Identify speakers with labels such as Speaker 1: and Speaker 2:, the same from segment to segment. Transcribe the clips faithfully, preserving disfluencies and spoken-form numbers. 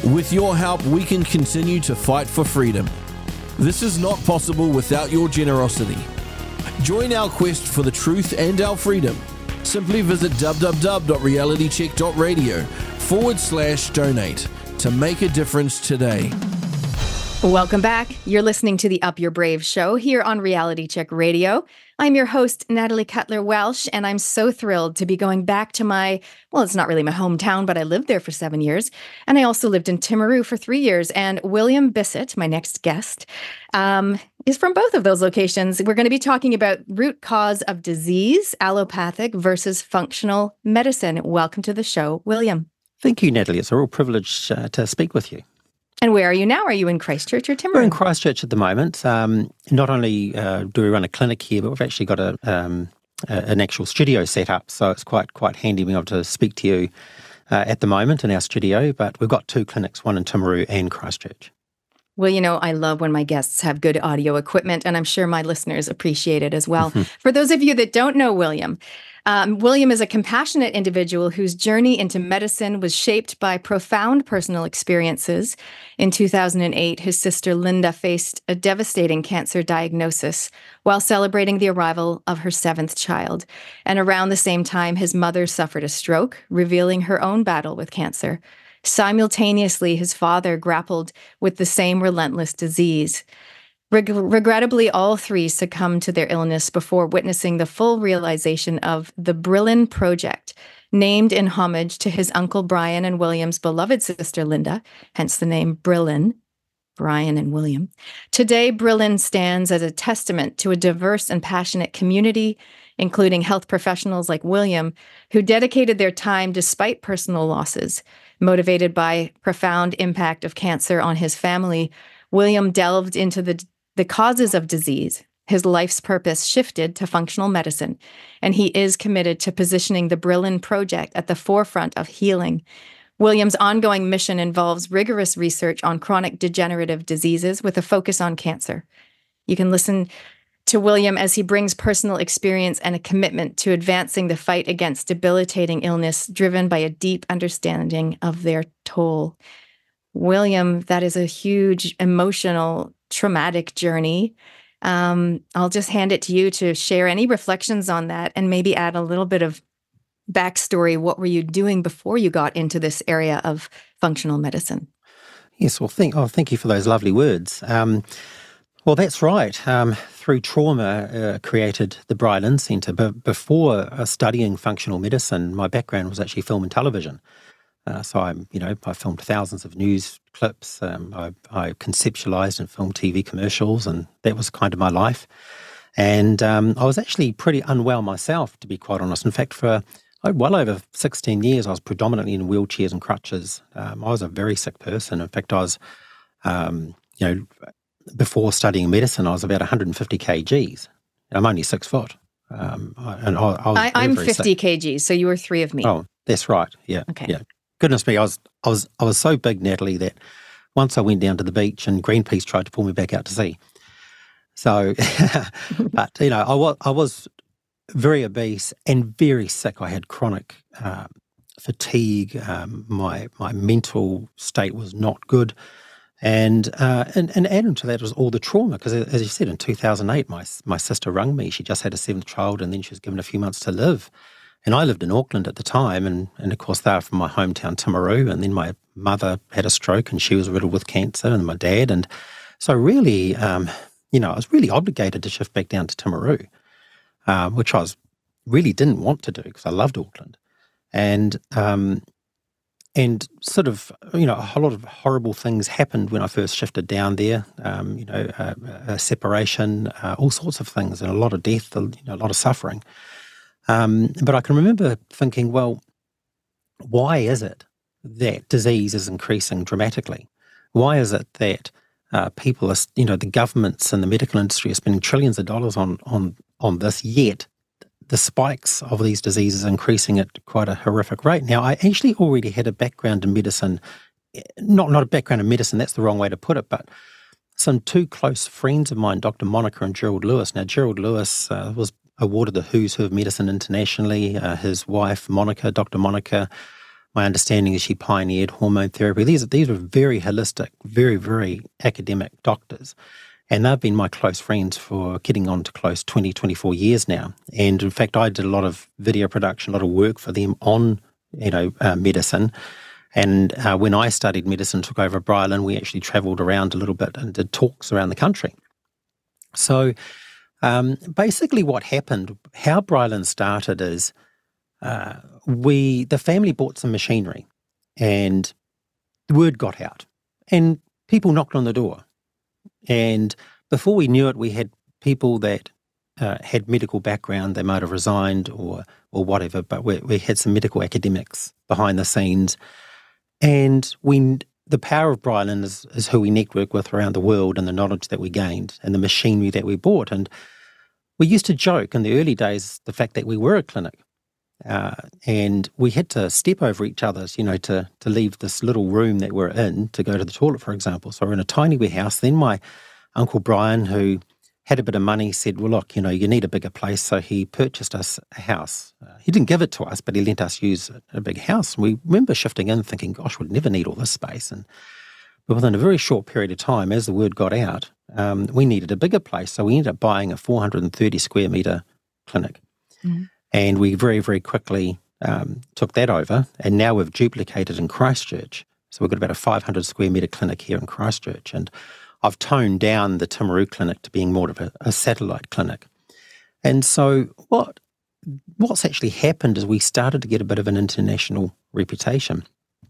Speaker 1: With your help, we can continue to fight for freedom. This is not possible without your generosity. Join our quest for the truth and our freedom. Simply visit www.realitycheck.radio forward slash donate to make a difference today.
Speaker 2: Welcome back. You're listening to the Up Your Brave show here on Reality Check Radio. I'm your host, Natalie Cutler-Welsh, and I'm so thrilled to be going back to my, well, it's not really my hometown, but I lived there for seven years. And I also lived in Timaru for three years. And William Bissett, my next guest, um, is from both of those locations. We're going to be talking about root cause of disease, allopathic versus functional medicine. Welcome to the show, William.
Speaker 3: Thank you, Natalie. It's a real privilege uh, to speak with you.
Speaker 2: And where are you now? Are you in Christchurch or Timaru?
Speaker 3: We're in Christchurch at the moment. Um, not only uh, do we run a clinic here, but we've actually got a, um, a an actual studio set up. So it's quite quite handy being able to speak to you uh, at the moment in our studio. But we've got two clinics, one in Timaru and Christchurch.
Speaker 2: Well, you know, I love when my guests have good audio equipment, and I'm sure my listeners appreciate it as well. For those of you that don't know William, um, William is a compassionate individual whose journey into medicine was shaped by profound personal experiences. In two thousand eight, his sister Linda faced a devastating cancer diagnosis while celebrating the arrival of her seventh child. And around the same time, his mother suffered a stroke, revealing her own battle with cancer. Simultaneously, his father grappled with the same relentless disease. Reg- regrettably, all three succumbed to their illness before witnessing the full realization of the Brillin Project, named in homage to his uncle Brian and William's beloved sister Linda, hence the name Brillin, Brian and William. Today, Brillin stands as a testament to a diverse and passionate community, including health professionals like William, who dedicated their time despite personal losses. Motivated by profound impact of cancer on his family, William delved into the, the causes of disease. His life's purpose shifted to functional medicine, and he is committed to positioning the Brillin Project at the forefront of healing. William's ongoing mission involves rigorous research on chronic degenerative diseases with a focus on cancer. You can listen to William as he brings personal experience and a commitment to advancing the fight against debilitating illness driven by a deep understanding of their toll. William, that is a huge emotional, traumatic journey. Um, I'll just hand it to you to share any reflections on that and maybe add a little bit of backstory. What were you doing before you got into this area of functional medicine?
Speaker 3: Yes, well, thank, oh, thank you for those lovely words. Um, Well, that's right. Um, through trauma, uh, created the Brillin Centre. But before uh, studying functional medicine, my background was actually film and television. Uh, so I, you know, I filmed thousands of news clips. Um, I, I conceptualised and filmed T V commercials, and that was kind of my life. And um, I was actually pretty unwell myself, to be quite honest. In fact, for well over sixteen years, I was predominantly in wheelchairs and crutches. Um, I was a very sick person. In fact, I was, um, you know. Before studying medicine, I was about one hundred fifty kilograms. I'm only six foot. Um, and I, I was
Speaker 2: I,
Speaker 3: very,
Speaker 2: I'm
Speaker 3: very
Speaker 2: fifty
Speaker 3: sick.
Speaker 2: kilograms, so you were three of me.
Speaker 3: Oh, that's right. Yeah.
Speaker 2: Okay.
Speaker 3: Yeah. Goodness me, I was, I was, I was so big, Natalie, that once I went down to the beach and Greenpeace tried to pull me back out to sea. So, but you know, I was, I was very obese and very sick. I had chronic um, fatigue. Um, my my mental state was not good. And, uh, and and adding to that was all the trauma, because as you said, in two thousand eight, my my sister rung me. She just had a seventh child, and then she was given a few months to live. And I lived in Auckland at the time, and, and of course they were from my hometown, Timaru, and then my mother had a stroke, and she was riddled with cancer, and my dad. And so really, um, you know, I was really obligated to shift back down to Timaru, um, which I was really didn't want to do because I loved Auckland. And um And sort of, you know, a whole lot of horrible things happened when I first shifted down there. Um, you know, uh, uh, separation, uh, all sorts of things, and a lot of death, you know, a lot of suffering. Um, but I can remember thinking, well, why is it that disease is increasing dramatically? Why is it that uh, people are, you know, the governments and the medical industry are spending trillions of dollars on on on this, yet the spikes of these diseases increasing at quite a horrific rate? Now, I actually already had a background in medicine, not not a background in medicine, that's the wrong way to put it, but some two close friends of mine, Doctor Monica and Gerald Lewis. Now, Gerald Lewis uh, was awarded the Who's Who of Medicine internationally. Uh, his wife, Monica, Doctor Monica, my understanding is she pioneered hormone therapy. These, these were very holistic, very, very academic doctors. And they've been my close friends for getting on to close twenty, twenty-four years now. And in fact, I did a lot of video production, a lot of work for them on, you know, uh, medicine. And uh, when I studied medicine, took over Brylan, we actually travelled around a little bit and did talks around the country. So um, basically what happened, how Brylan started is uh, we, the family bought some machinery and the word got out and people knocked on the door. And before we knew it, we had people that uh, had medical background. They might have resigned or or whatever, but we, we had some medical academics behind the scenes. And we, the power of Brylan is, is who we network with around the world and the knowledge that we gained and the machinery that we bought. And we used to joke in the early days the fact that we were a clinic. Uh, and we had to step over each other's, you know, to to leave this little room that we're in to go to the toilet, for example. So we're in a tiny warehouse. Then my Uncle Brian, who had a bit of money, said, well, look, you know, you need a bigger place. So he purchased us a house. Uh, he didn't give it to us, but he lent us use a, a big house. And we remember shifting in thinking, gosh, we'd never need all this space. And but within a very short period of time, as the word got out, um, we needed a bigger place. So we ended up buying a four hundred thirty square metre clinic. Mm-hmm. And we very, very quickly um, took that over, and now we've duplicated in Christchurch. So we've got about a five hundred square metre clinic here in Christchurch. And I've toned down the Timaru clinic to being more of a, a satellite clinic. And so what what's actually happened is we started to get a bit of an international reputation.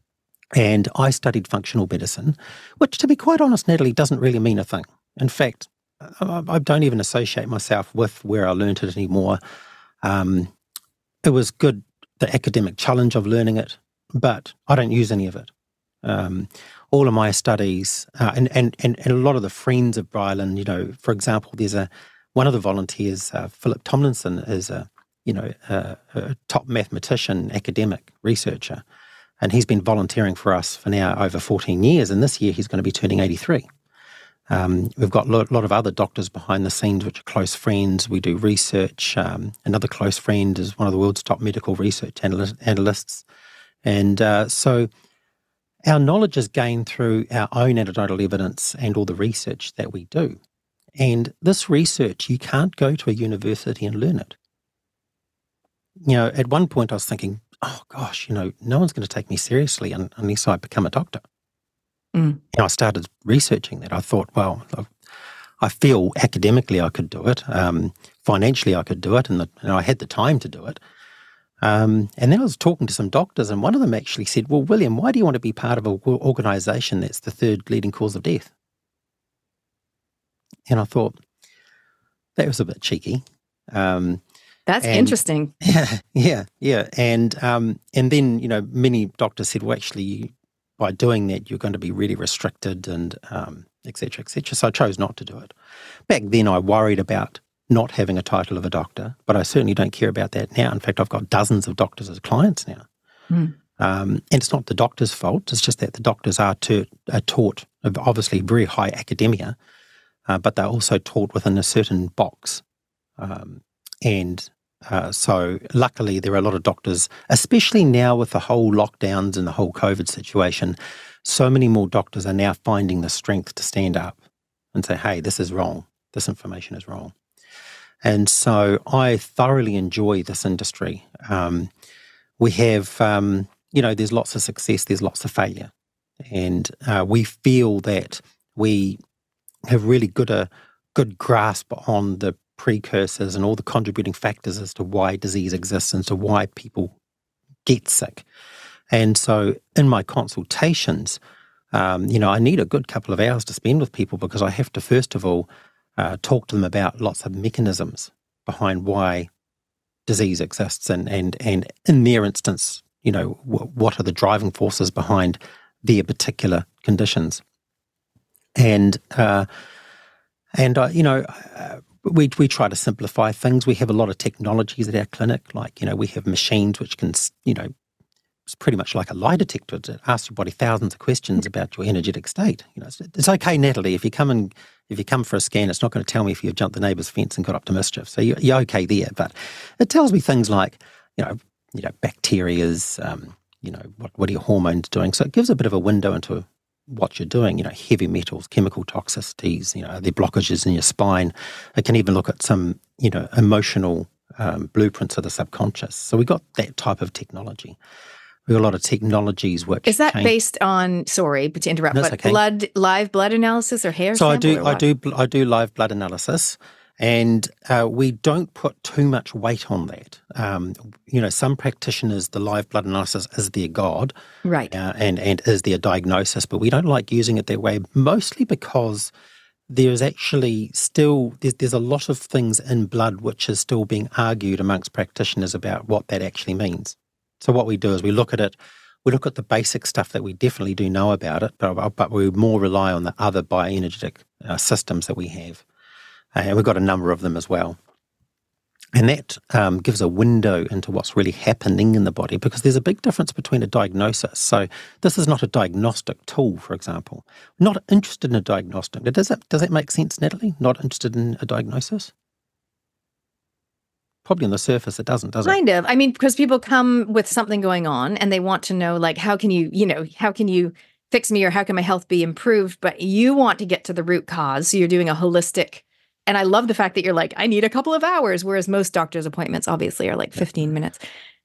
Speaker 3: And I studied functional medicine, which, to be quite honest, Natalie, doesn't really mean a thing. In fact, I, I don't even associate myself with where I learnt it anymore. Um, it was good, the academic challenge of learning it, but I don't use any of it. Um, all of my studies, uh, and, and, and, and a lot of the friends of Brylan, you know, for example, there's a, one of the volunteers, uh, Philip Tomlinson, is a, you know, a, a top mathematician, academic, researcher, and he's been volunteering for us for now over fourteen years, and this year he's going to be turning eighty-three. Um, we've got a lot, lot of other doctors behind the scenes which are close friends. We do research. Um, another close friend is one of the world's top medical research analyst, analysts. And uh, so our knowledge is gained through our own anecdotal evidence and all the research that we do. And this research, you can't go to a university and learn it. You know, at one point I was thinking, oh gosh, you know, no one's going to take me seriously un- unless I become a doctor. Mm. And I started researching that. I thought, well, I feel academically I could do it, um, financially I could do it, and, the, and I had the time to do it. Um, and then I was talking to some doctors, and one of them actually said, well, William, why do you want to be part of an organisation that's the third leading cause of death? And I thought, that was a bit cheeky. Um,
Speaker 2: That's
Speaker 3: and,
Speaker 2: interesting.
Speaker 3: Yeah, yeah, yeah. And, um, and then, you know, many doctors said, well, actually, you, by doing that, you're going to be really restricted and um, et cetera, et cetera. So I chose not to do it. Back then, I worried about not having a title of a doctor, but I certainly don't care about that now. In fact, I've got dozens of doctors as clients now. Mm. Um, and it's not the doctor's fault. It's just that the doctors are, to, are taught, obviously, very high academia, uh, but they're also taught within a certain box. Um, and Uh, so luckily there are a lot of doctors, especially now with the whole lockdowns and the whole COVID situation, so many more doctors are now finding the strength to stand up and say, hey, this is wrong. This information is wrong. And so I thoroughly enjoy this industry. Um, we have, um, you know, there's lots of success, there's lots of failure. And uh, we feel that we have really good a good grasp on the precursors and all the contributing factors as to why disease exists and to why people get sick. And so in my consultations, um, you know, I need a good couple of hours to spend with people because I have to, first of all, uh, talk to them about lots of mechanisms behind why disease exists and, and, and in their instance, you know, w- what are the driving forces behind their particular conditions. And, uh, and uh, you know, uh, We we try to simplify things. We have a lot of technologies at our clinic, like, you know, we have machines which can, you know, it's pretty much like a lie detector. It asks your body thousands of questions about your energetic state. You know, it's, it's okay, Natalie, if you come and if you come for a scan, it's not going to tell me if you've jumped the neighbour's fence and got up to mischief. So you're, you're okay there. But it tells me things like, you know, you know, bacterias, um, you know, what, what are your hormones doing? So it gives a bit of a window into what you're doing, you know, heavy metals, chemical toxicities, you know, are there blockages in your spine? It can even look at some, you know, emotional um, blueprints of the subconscious. So we got that type of technology. We got a lot of technologies which
Speaker 2: is that
Speaker 3: change.
Speaker 2: based on? Sorry, but to interrupt,
Speaker 3: That's
Speaker 2: but
Speaker 3: okay.
Speaker 2: blood, live blood analysis or hair?
Speaker 3: So I
Speaker 2: sample
Speaker 3: do,
Speaker 2: or
Speaker 3: I
Speaker 2: what?
Speaker 3: do, I do live blood analysis, and uh, we don't put too much weight on that. Um, you know, some practitioners, the live blood analysis is their god,
Speaker 2: Right.
Speaker 3: uh, and and is their diagnosis, but we don't like using it that way, mostly because there's actually still there's, there's a lot of things in blood which is still being argued amongst practitioners about what that actually means. So what we do is we look at it. We look at the basic stuff that we definitely do know about it, but, but we more rely on the other bioenergetic uh, systems that we have. Uh, and we've got a number of them as well. And that um, gives a window into what's really happening in the body, because there's a big difference between a diagnosis. So this is not a diagnostic tool, for example. Not interested in a diagnostic. Does that, does that make sense, Natalie? Not interested in a diagnosis? Probably on the surface it doesn't, does it?
Speaker 2: Kind of. I mean, because people come with something going on and they want to know, like, how can you, you know, how can you fix me, or how can my health be improved? But you want to get to the root cause. So you're doing a holistic. And I love the fact that you're like, I need a couple of hours, whereas most doctor's appointments obviously are like fifteen minutes.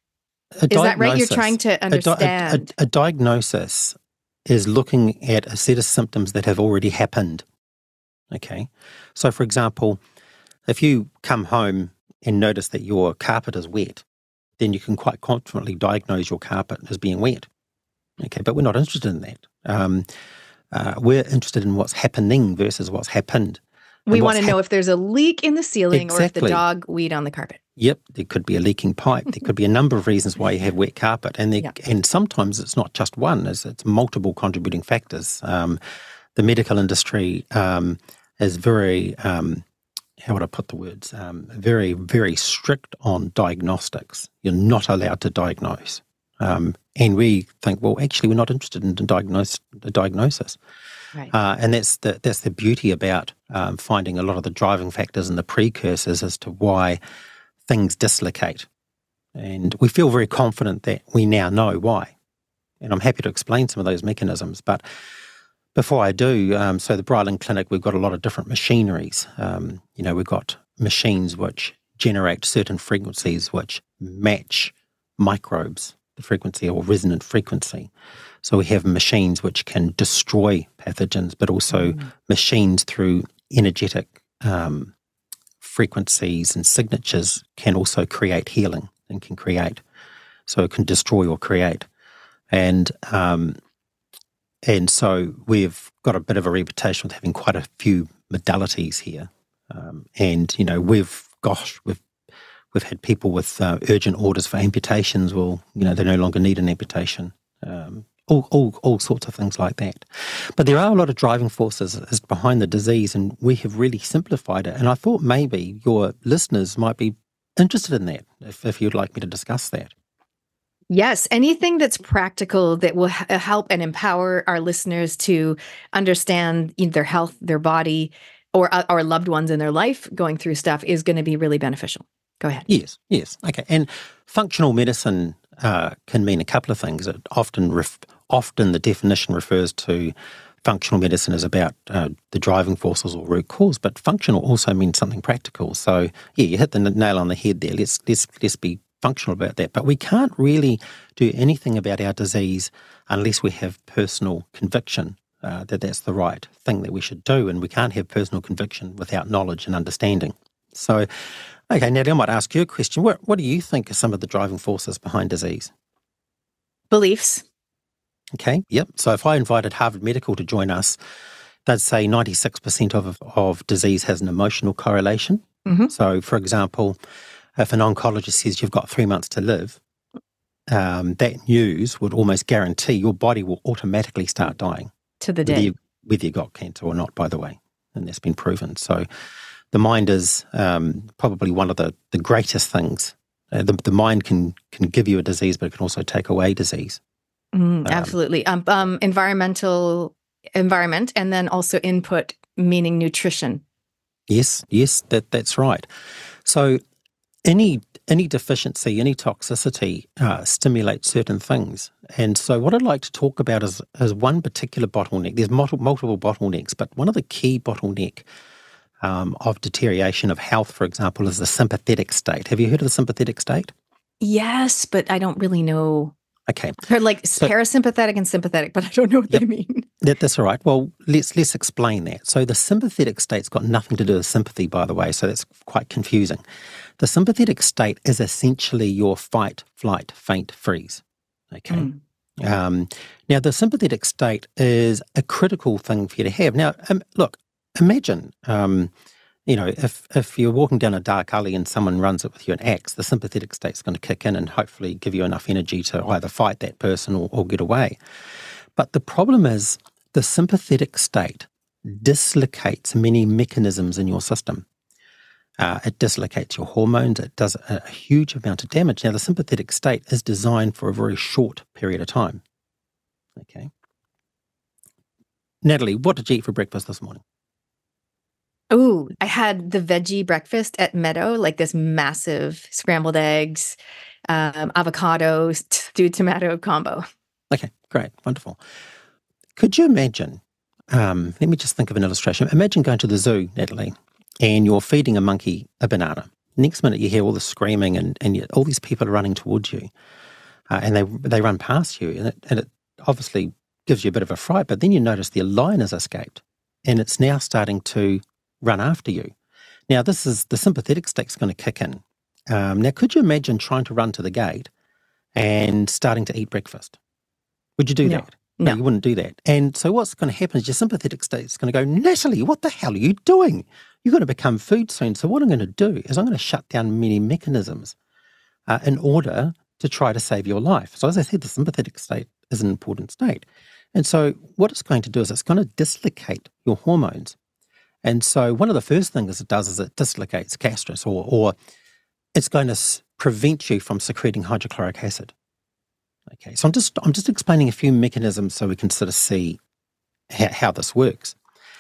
Speaker 3: A
Speaker 2: Is that right? You're
Speaker 3: diagnosis-
Speaker 2: trying to
Speaker 3: a di- a-
Speaker 2: understand.
Speaker 3: A, a diagnosis is looking at a set of symptoms that have already happened. Okay. So, for example, if you come home and notice that your carpet is wet, then you can quite confidently diagnose your carpet as being wet. Okay, but we're not interested in that. Um, uh, we're interested in what's happening versus what's happened.
Speaker 2: We
Speaker 3: And
Speaker 2: want
Speaker 3: what's
Speaker 2: to know
Speaker 3: hap-
Speaker 2: if there's a leak in the ceiling or if the
Speaker 3: Exactly.
Speaker 2: dog weed on the carpet.
Speaker 3: Yep, there could be a leaking pipe. There could be a number of reasons why you have wet carpet, and there,
Speaker 2: Yeah.
Speaker 3: and sometimes it's not just one; it's, it's multiple contributing factors. Um, the medical industry um, is very, um, how would I put the words? Um, very, very strict on diagnostics. You're not allowed to diagnose, um, and we think, well, actually, we're not interested in diagnose the diagnosis.
Speaker 2: Right.
Speaker 3: Uh, and that's the that's the beauty about um, finding a lot of the driving factors and the precursors as to why things dislocate. And we feel very confident that we now know why. And I'm happy to explain some of those mechanisms. But before I do, um, so the Bryland Clinic, we've got a lot of different machineries. Um, you know, we've got machines which generate certain frequencies which match microbes, the frequency or resonant frequency. So we have machines which can destroy pathogens, but also mm. machines through energetic um, frequencies and signatures can also create healing and can create. So it can destroy or create. And um, and so we've got a bit of a reputation with having quite a few modalities here. Um, and, you know, we've, gosh, we've we've had people with uh, urgent orders for amputations. Well, you know, they no longer need an amputation. Um, all, all, all sorts of things like that. But there are a lot of driving forces behind the disease, and we have really simplified it. And I thought maybe your listeners might be interested in that, if, if you'd like me to discuss that.
Speaker 2: Yes, anything that's practical that will h- help and empower our listeners to understand you know, their health, their body, or uh, our loved ones in their life going through stuff is going to be really beneficial. Go ahead.
Speaker 3: Yes, yes. Okay. And functional medicine uh, can mean a couple of things. It often, ref- often the definition refers to functional medicine as about uh, the driving forces or root cause, but functional also means something practical. So, yeah, you hit the nail on the head there. Let's let's let's be functional about that. But we can't really do anything about our disease unless we have personal conviction uh, that that's the right thing that we should do, and we can't have personal conviction without knowledge and understanding. So, okay, Natalie, I might ask you a question. What, what do you think are some of the driving forces behind disease?
Speaker 2: Beliefs.
Speaker 3: Okay, yep. So if I invited Harvard Medical to join us, they'd say ninety-six percent of, of disease has an emotional correlation.
Speaker 2: Mm-hmm.
Speaker 3: So, for example, if an oncologist says you've got three months to live, um, that news would almost guarantee your body will automatically start dying.
Speaker 2: To the
Speaker 3: whether
Speaker 2: day.
Speaker 3: you, whether you got cancer or not, by the way, and that's been proven. So the mind is um, probably one of the, the greatest things. Uh, the, the mind can can give you a disease, but it can also take away disease.
Speaker 2: Mm,
Speaker 3: Um,
Speaker 2: absolutely. Um, um, environmental environment, and then also input, meaning nutrition.
Speaker 3: Yes, yes, that that's right. So any any deficiency, any toxicity uh, stimulates certain things. And so what I'd like to talk about is, is one particular bottleneck. There's multiple, multiple bottlenecks, but one of the key bottleneck um, of deterioration of health, for example, is the sympathetic state. Have you heard of the sympathetic state?
Speaker 2: Yes, but I don't really know.
Speaker 3: Okay.
Speaker 2: I've heard like
Speaker 3: So-
Speaker 2: parasympathetic and sympathetic, but I don't know what
Speaker 3: Yep.
Speaker 2: they mean.
Speaker 3: That, that's all right. Well, let's let's explain that. So the sympathetic state's got nothing to do with sympathy, by the way, so that's quite confusing. The sympathetic state is essentially your fight, flight, faint, freeze. Okay.
Speaker 2: Mm.
Speaker 3: Um, now, the sympathetic state is a critical thing for you to have. Now, um, look, imagine, um, you know, if if you're walking down a dark alley and someone runs it with you an axe, the sympathetic state's going to kick in and hopefully give you enough energy to either fight that person or, or get away. But the problem is the sympathetic state dislocates many mechanisms in your system. Uh, it dislocates your hormones. It does a, a huge amount of damage. Now, the sympathetic state is designed for a very short period of time. Okay. Natalie, what did you eat for breakfast this morning?
Speaker 2: Oh, I had the veggie breakfast at Meadow, like this massive scrambled eggs, um, avocado, stewed tomato combo.
Speaker 3: Okay, great, wonderful. Could you imagine, um, let me just think of an illustration. Imagine going to the zoo, Natalie, and you're feeding a monkey a banana. Next minute you hear all the screaming and, and you, all these people are running towards you, uh, and they they run past you, and it, and it obviously gives you a bit of a fright, but then you notice the lion has escaped, and it's now starting to run after you. Now, this is the sympathetic state's going to kick in. Um, now, could you imagine trying to run to the gate and starting to eat breakfast? Would you do
Speaker 2: No.
Speaker 3: that?
Speaker 2: No.
Speaker 3: You wouldn't do that. And so what's going to happen is your sympathetic state's going to go, Natalie, what the hell are you doing? You're going to become food soon. So what I'm going to do is I'm going to shut down many mechanisms uh, in order to try to save your life. So as I said, the sympathetic state is an important state. And so what it's going to do is it's going to dislocate your hormones. And so one of the first things it does is it dislocates castrus, or, or it's going to s- prevent you from secreting hydrochloric acid. Okay, so I'm just I'm just explaining a few mechanisms so we can sort of see how, how this works.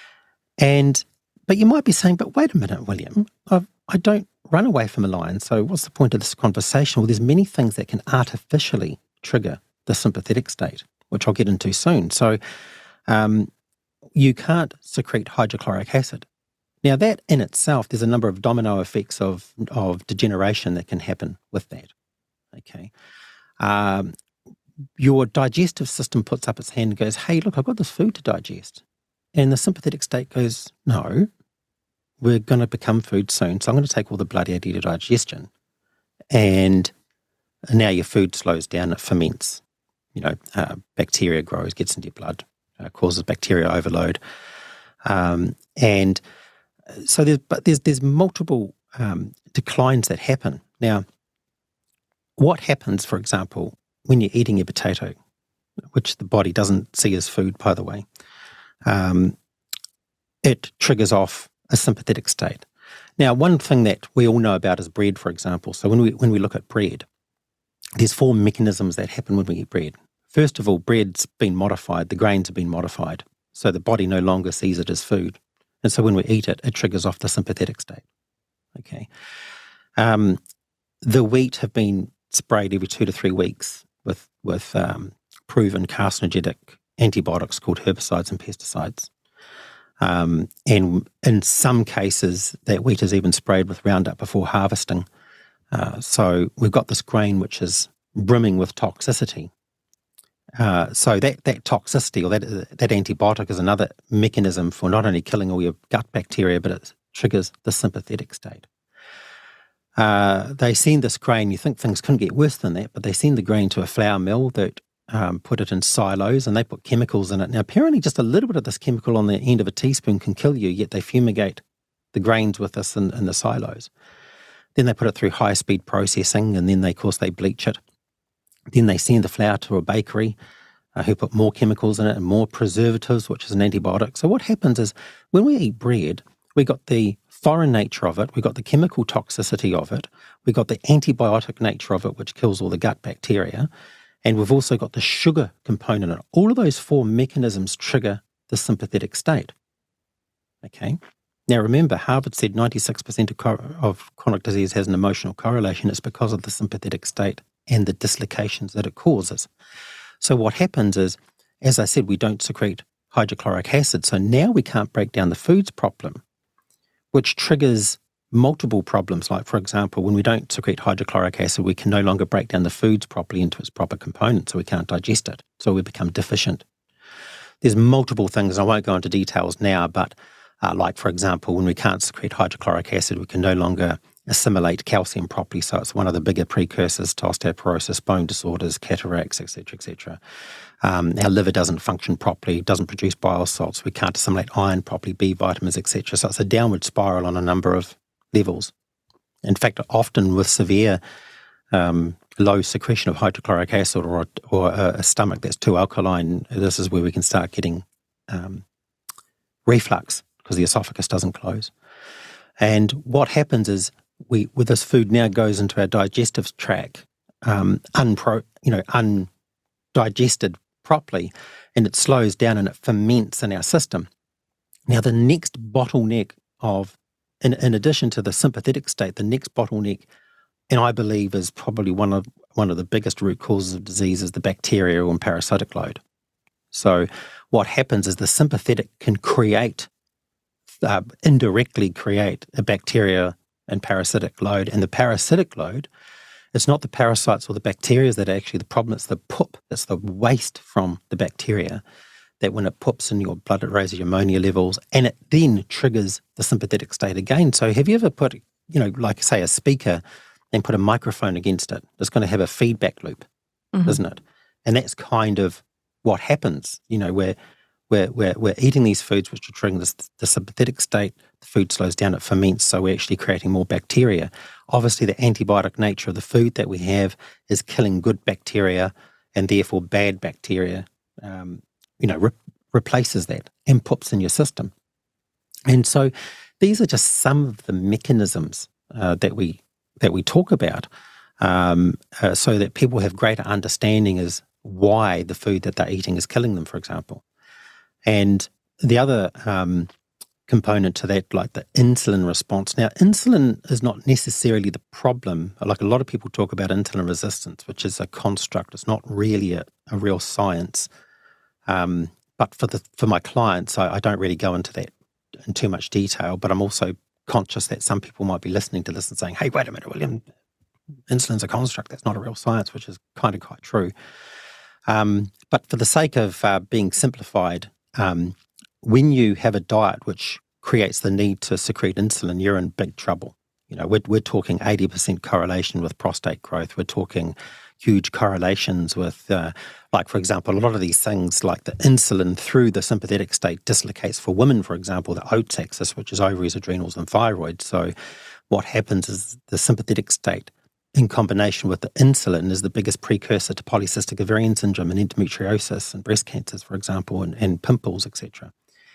Speaker 3: And but you might be saying, but wait a minute, William, I've, I don't run away from a lion. So what's the point of this conversation? Well, there's many things that can artificially trigger the sympathetic state, which I'll get into soon. So um, you can't secrete hydrochloric acid. Now, that in itself, there's a number of domino effects of of degeneration that can happen with that. Okay. Um, your digestive system puts up its hand and goes, hey, look, I've got this food to digest. And the sympathetic state goes, no, we're going to become food soon, so I'm going to take all the blood out of your digestion. And now your food slows down, it ferments. You know, uh, bacteria grows, gets into your blood, uh, causes bacteria overload. Um, and so there's, but there's, there's multiple um, declines that happen. Now, what happens, for example, when you're eating your potato, which the body doesn't see as food, by the way, um, it triggers off a sympathetic state. Now, one thing that we all know about is bread, for example. So when we when we look at bread, there's four mechanisms that happen when we eat bread. First of all, bread's been modified, the grains have been modified, so the body no longer sees it as food. And so when we eat it, it triggers off the sympathetic state. Okay. Um, the wheat have been sprayed every two to three weeks with, with um, proven carcinogenic antibiotics called herbicides and pesticides. Um, and in some cases, that wheat is even sprayed with Roundup before harvesting. Uh, so we've got this grain which is brimming with toxicity. Uh, so that, that toxicity or that, that antibiotic is another mechanism for not only killing all your gut bacteria, but it triggers the sympathetic state. Uh, they send this grain, you think things couldn't get worse than that, but they send the grain to a flour mill that um, put it in silos and they put chemicals in it. Now, apparently just a little bit of this chemical on the end of a teaspoon can kill you, yet they fumigate the grains with this in, in the silos. Then they put it through high-speed processing, and then, they, of course, they bleach it. Then they send the flour to a bakery uh, who put more chemicals in it and more preservatives, which is an antibiotic. So what happens is when we eat bread, we got the foreign nature of it, we got the chemical toxicity of it, we got the antibiotic nature of it, which kills all the gut bacteria, and we've also got the sugar component in it. All of those four mechanisms trigger the sympathetic state. Okay? Now, remember, Harvard said ninety-six percent of, cor- of chronic disease has an emotional correlation. It's because of the sympathetic state and the dislocations that it causes. So what happens is, as I said, we don't secrete hydrochloric acid. So now we can't break down the foods properly, which triggers multiple problems. Like, for example, when we don't secrete hydrochloric acid, we can no longer break down the foods properly into its proper components, so we can't digest it. So we become deficient. There's multiple things. I won't go into details now, but Uh, like, for example, when we can't secrete hydrochloric acid, we can no longer assimilate calcium properly. So it's one of the bigger precursors to osteoporosis, bone disorders, cataracts, et cetera, et cetera. Um, our liver doesn't function properly, doesn't produce bile salts. We can't assimilate iron properly, B vitamins, et cetera. So it's a downward spiral on a number of levels. In fact, often with severe um, low secretion of hydrochloric acid or, or a, a stomach that's too alkaline, this is where we can start getting um, reflux, because the esophagus doesn't close. And what happens is we, with this food now goes into our digestive tract, um, unpro, you know, undigested properly, and it slows down and it ferments in our system. Now, the next bottleneck of, in, in addition to the sympathetic state, the next bottleneck, and I believe is probably one of one of the biggest root causes of disease, is the bacterial and parasitic load. So what happens is the sympathetic can create Uh, indirectly create a bacteria and parasitic load. And the parasitic load, it's not the parasites or the bacteria that are actually the problem, it's the poop, it's the waste from the bacteria that when it poops in your blood, it raises your ammonia levels and it then triggers the sympathetic state again. So have you ever put, you know, like say a speaker and put a microphone against it? It's going to have a feedback loop, mm-hmm. isn't it? And that's kind of what happens, you know, where We're, we're, we're eating these foods which are triggering this, the sympathetic state, the food slows down, it ferments, so we're actually creating more bacteria. Obviously, the antibiotic nature of the food that we have is killing good bacteria, and therefore bad bacteria, um, you know, re- replaces that and puts in your system. And so these are just some of the mechanisms uh, that we that we talk about, um, uh, so that people have greater understanding as why the food that they're eating is killing them, for example. And the other um, component to that, like the insulin response. Now, insulin is not necessarily the problem. Like a lot of people talk about insulin resistance, which is a construct. It's not really a, a real science. Um, but for the for my clients, I, I don't really go into that in too much detail. But I'm also conscious that some people might be listening to this and saying, hey, wait a minute, William, insulin's a construct. That's not a real science, which is kind of quite true. Um, but for the sake of uh, being simplified, Um, when you have a diet which creates the need to secrete insulin, you're in big trouble. You know, we're, we're talking eighty percent correlation with prostate growth. We're talking huge correlations with, uh, like, for example, a lot of these things like the insulin through the sympathetic state dislocates for women, for example, the Oates axis, which is ovaries, adrenals, and thyroid. So what happens is the sympathetic state in combination with the insulin is the biggest precursor to polycystic ovarian syndrome and endometriosis and breast cancers, for example, and, and pimples, et cetera.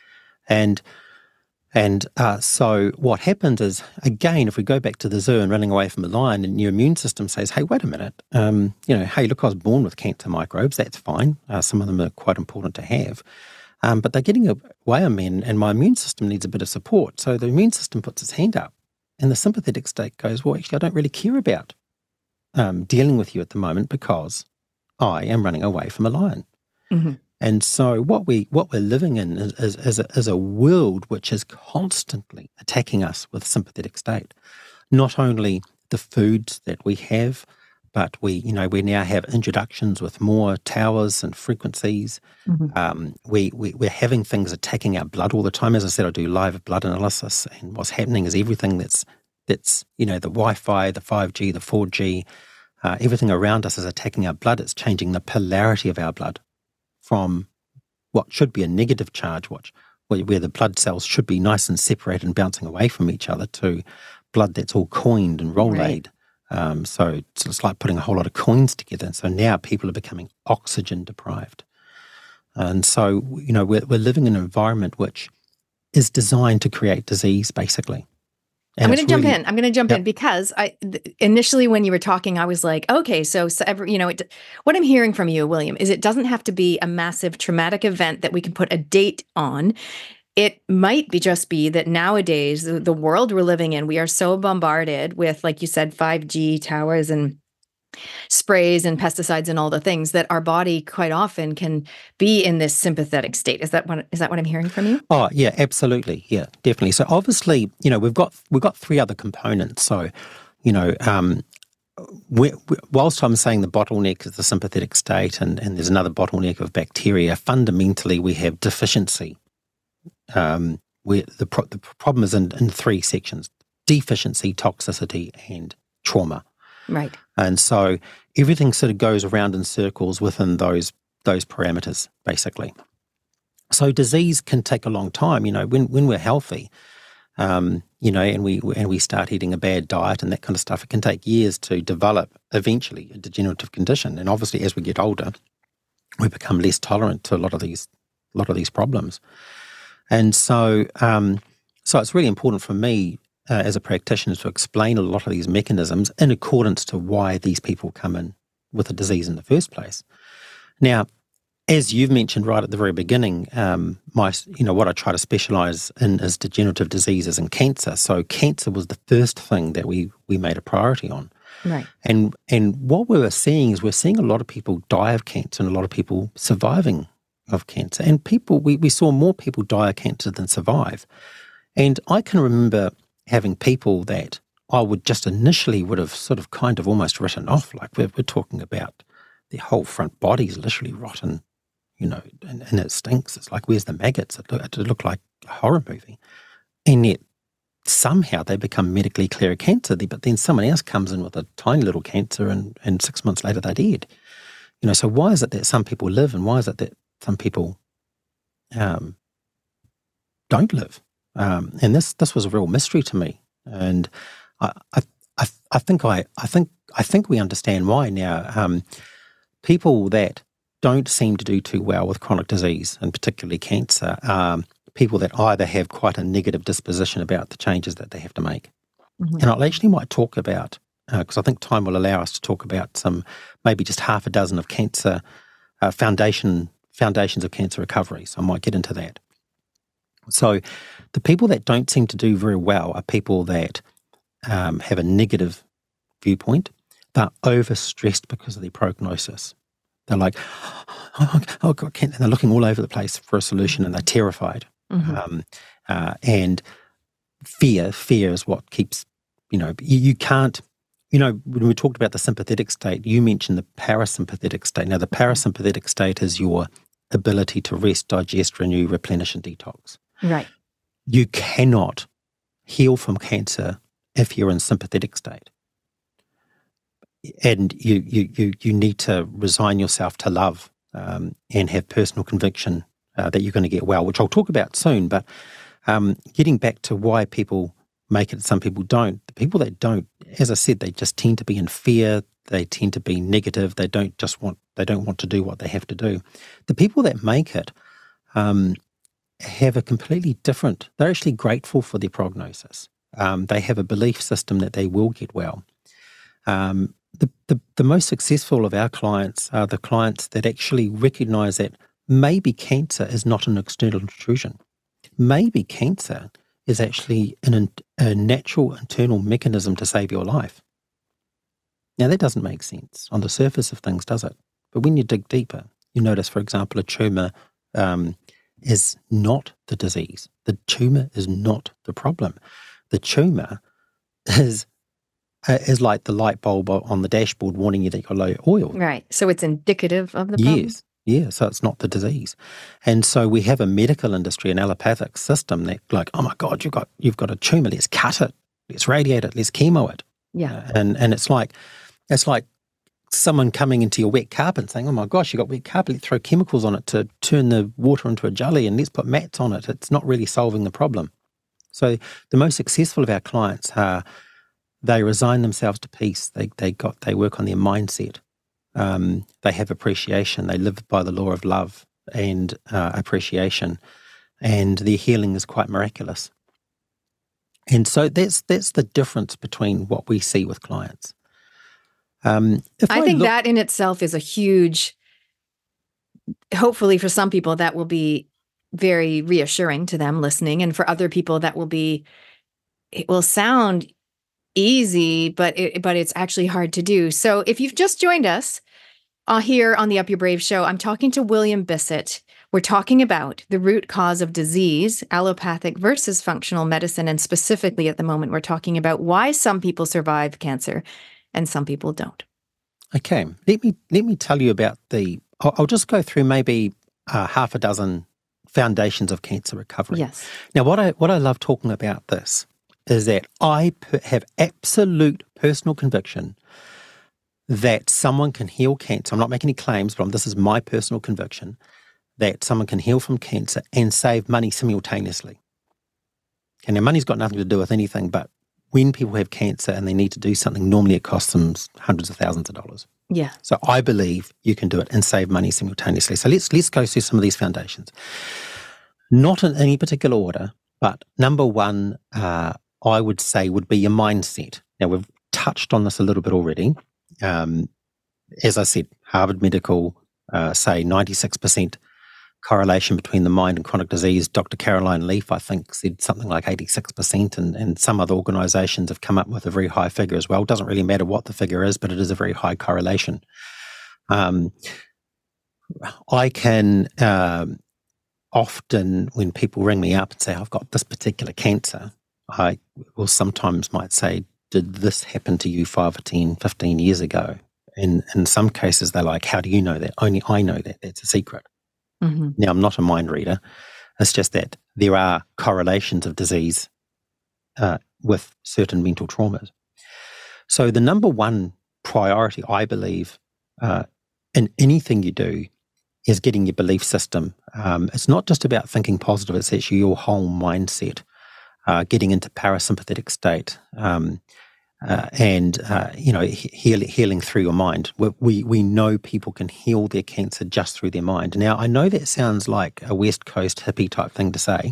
Speaker 3: And and uh, so what happens is, again, if we go back to the zoo and running away from a lion, and your immune system says, hey, wait a minute, um, you know, hey, look, I was born with cancer microbes, that's fine. Uh, some of them are quite important to have. Um, but they're getting away on me, and, and my immune system needs a bit of support. So the immune system puts its hand up, and the sympathetic state goes, well, actually, I don't really care about Um, dealing with you at the moment because I am running away from a lion. Mm-hmm. And so what, we, what we're living in is, is, is, a, is a world which is constantly attacking us with sympathetic state. Not only the foods that we have, but we, you know, we now have introductions with more towers and frequencies. Mm-hmm. Um, we, we, we're having things attacking our blood all the time. As I said, I do live blood analysis, and what's happening is everything that's That's, you know, the Wi-Fi, the five G, the four G, uh, everything around us is attacking our blood. It's changing the polarity of our blood from what should be a negative charge, which, where the blood cells should be nice and separated and bouncing away from each other, to blood that's all coined and rollerade. Right. Um, so it's, it's like putting a whole lot of coins together. And so now people are becoming oxygen deprived. And so, you know, we're, we're living in an environment which is designed to create disease, basically. And
Speaker 2: I'm going to jump
Speaker 3: really,
Speaker 2: in. I'm going to jump
Speaker 3: yep.
Speaker 2: in because I th- initially when you were talking, I was like, okay, so, so every, you know, it, what I'm hearing from you, William, is it doesn't have to be a massive traumatic event that we can put a date on. it might be just be that nowadays, the, the world we're living in, we are so bombarded with, like you said, five G towers and sprays and pesticides and all the things that our body quite often can be in this sympathetic state. Is that what, is that what I'm hearing from you?
Speaker 3: Oh, yeah, absolutely. Yeah, definitely. So obviously, you know, we've got we've got three other components. So, you know, um, we, we, whilst I'm saying the bottleneck is the sympathetic state and, and there's another bottleneck of bacteria, fundamentally we have deficiency. Um, where the, pro- the problem is in, in three sections: deficiency, toxicity, and trauma.
Speaker 2: Right.
Speaker 3: And so everything sort of goes around in circles within those those parameters, basically. So disease can take a long time. You know, when when we're healthy, um, you know, and we and we start eating a bad diet and that kind of stuff, it can take years to develop eventually a degenerative condition. And obviously, as we get older, we become less tolerant to a lot of these a lot of these problems. And so, um, so it's really important for me uh, as a practitioner to explain a lot of these mechanisms in accordance to why these people come in with a disease in the first place. Now, as you've mentioned right at the very beginning, um, my, you know, what I try to specialise in is degenerative diseases and cancer. So cancer was the first thing that we we made a priority on.
Speaker 2: Right.
Speaker 3: And and what we were seeing is we're seeing a lot of people die of cancer and a lot of people surviving of cancer. And people, we, we saw more people die of cancer than survive. And I can remember having people that I would just initially would have sort of kind of almost written off, like we're, we're talking about their whole front body's literally rotten, you know, and, and it stinks. It's like, where's the maggots? It, look, it looked like a horror movie. And yet somehow they become medically clear of cancer, but then someone else comes in with a tiny little cancer and, and six months later they're dead. You know, so why is it that some people live and why is it that some people um, don't live? Um, and this this was a real mystery to me. And I I, I, I think I I think I think we understand why now. Um, people that don't seem to do too well with chronic disease, and particularly cancer, um, people that either have quite a negative disposition about the changes that they have to make. Mm-hmm. And I actually might talk about, because uh, I think time will allow us to talk about some, maybe just half a dozen of cancer uh, foundation foundations of cancer recovery. So I might get into that. So the people that don't seem to do very well are people that um, have a negative viewpoint. They're overstressed because of their prognosis. They're like, oh, oh God, can't, and they're looking all over the place for a solution and they're terrified. Mm-hmm. Um, uh, and fear, fear is what keeps, you know, you, you can't, you know, when we talked about the sympathetic state, you mentioned the parasympathetic state. Now, the parasympathetic state is your ability to rest, digest, renew, replenish, and detox.
Speaker 2: Right.
Speaker 3: You cannot heal from cancer if you're in sympathetic state. And you you you, you need to resign yourself to love um, and have personal conviction uh, that you're going to get well, which I'll talk about soon. But um, getting back to why people make it, some people don't. The people that don't, as I said, they just tend to be in fear. They tend to be negative. They don't just want. They don't want to do what they have to do. The people that make it um, have a completely different. They're actually grateful for their prognosis. Um, they have a belief system that they will get well. Um, the, the the most successful of our clients are the clients that actually recognise that maybe cancer is not an external intrusion. Maybe cancer is actually an, a natural internal mechanism to save your life. Now, that doesn't make sense on the surface of things, does it? But when you dig deeper, you notice, for example, a tumour um, is not the disease. The tumour is not the problem. The tumour is uh, is like the light bulb on the dashboard warning you that you've got low oil.
Speaker 2: Right. So it's indicative of the problem?
Speaker 3: Yes. Yeah, so it's not the disease. And so we have a medical industry, an allopathic system that like, oh my God, you've got you've got a tumour, let's cut it, let's radiate it, let's chemo it.
Speaker 2: Yeah.
Speaker 3: Uh, and and it's like it's like someone coming into your wet carpet and saying, oh my gosh, you've got wet carpet, let's throw chemicals on it to turn the water into a jelly and let's put mats on it. It's not really solving the problem. So the most successful of our clients are, they resign themselves to peace. They they got they work on their mindset. Um, they have appreciation. They live by the law of love and uh, appreciation, and their healing is quite miraculous. And so that's that's the difference between what we see with clients. Um, if
Speaker 2: I,
Speaker 3: I
Speaker 2: think
Speaker 3: look,
Speaker 2: that in itself is a huge, hopefully for some people, that will be very reassuring to them listening. And for other people, that will be, it will sound easy, but it, but it's actually hard to do. So if you've just joined us uh, here on the Up Your Brave show, I'm talking to William Bissett. We're talking about the root cause of disease, allopathic versus functional medicine. And specifically at the moment, we're talking about why some people survive cancer and some people don't.
Speaker 3: Okay, let me let me tell you about the, I'll, I'll just go through maybe uh, half a dozen foundations of cancer recovery.
Speaker 2: Yes.
Speaker 3: Now, what I what I love talking about this is that I per, have absolute personal conviction that someone can heal cancer. I'm not making any claims, but this is my personal conviction that someone can heal from cancer and save money simultaneously. And now money's got nothing to do with anything, but when people have cancer and they need to do something, normally it costs them hundreds of thousands of dollars.
Speaker 2: Yeah.
Speaker 3: So I believe you can do it and save money simultaneously. So let's let's go through some of these foundations. Not in any particular order, but number one, uh, I would say would be your mindset. Now, we've touched on this a little bit already. Um, as I said, Harvard Medical uh, say ninety-six percent correlation between the mind and chronic disease. Doctor Caroline Leaf, I think, said something like eighty-six percent, and, and some other organisations have come up with a very high figure as well. It doesn't really matter what the figure is, but it is a very high correlation. Um, I can um, often, when people ring me up and say, I've got this particular cancer, I will sometimes might say, did this happen to you five or ten, fifteen years ago? And in some cases, they're like, how do you know that? Only I know that. That's a secret. Mm-hmm. Now, I'm not a mind reader. It's just that there are correlations of disease uh, with certain mental traumas. So the number one priority, I believe, uh, in anything you do is getting your belief system. Um, it's not just about thinking positive. It's actually your whole mindset, uh, getting into parasympathetic state. Um, Uh, and, uh, you know, heal, healing through your mind. We, we we know people can heal their cancer just through their mind. Now, I know that sounds like a West Coast hippie type thing to say,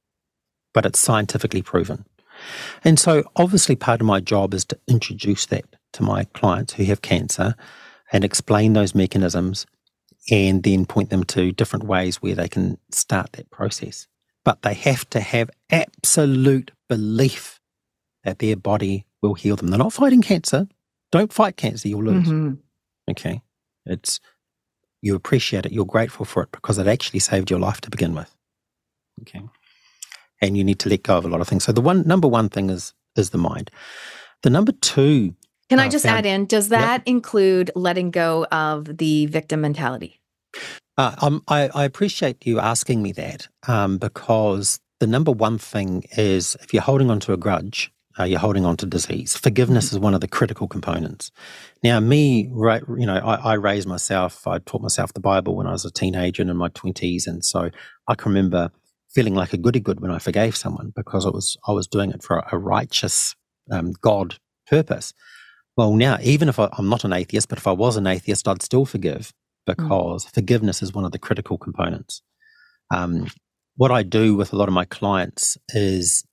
Speaker 3: but it's scientifically proven. And so, obviously, part of my job is to introduce that to my clients who have cancer and explain those mechanisms and then point them to different ways where they can start that process. But they have to have absolute belief that their body will heal them. They're not fighting cancer. Don't fight cancer, you'll lose. Mm-hmm. Okay. It's, you appreciate it, you're grateful for it because it actually saved your life to begin with. Okay. And you need to let go of a lot of things. So the one number one thing is is the mind. The number two.
Speaker 2: Can I just uh, found, add in, does that yep. include letting go of the victim mentality?
Speaker 3: Uh, um, I, I appreciate you asking me that um, because the number one thing is if you're holding on to a grudge, Uh, you're holding on to disease. Forgiveness mm-hmm. is one of the critical components. Now, me, right, you know, I, I raised myself, I taught myself the Bible when I was a teenager and in my twenties, and so I can remember feeling like a goody-good when I forgave someone because it was I was doing it for a, a righteous um, God purpose. Well, now, even if I, I'm not an atheist, but if I was an atheist, I'd still forgive because mm-hmm. forgiveness is one of the critical components. Um, what I do with a lot of my clients is